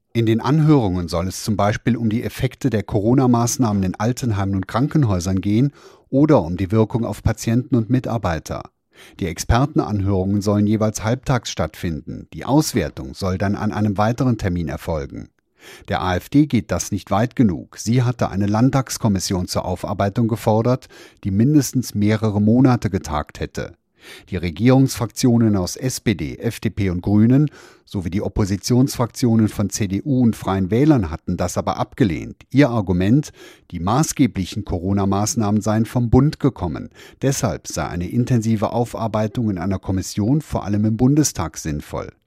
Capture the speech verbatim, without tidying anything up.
In den Anhörungen soll es zum Beispiel um die Effekte der Corona-Maßnahmen in Altenheimen und Krankenhäusern gehen oder um die Wirkung auf Patienten und Mitarbeiter. Die Expertenanhörungen sollen jeweils halbtags stattfinden. Die Auswertung soll dann an einem weiteren Termin erfolgen. Der AfD geht das nicht weit genug. Sie hatte eine Landtagskommission zur Aufarbeitung gefordert, die mindestens mehrere Monate getagt hätte. Die Regierungsfraktionen aus S P D, F D P und Grünen sowie die Oppositionsfraktionen von C D U und Freien Wählern hatten das aber abgelehnt. Ihr Argument: Die maßgeblichen Corona-Maßnahmen seien vom Bund gekommen. Deshalb sei eine intensive Aufarbeitung in einer Kommission vor allem im Bundestag sinnvoll.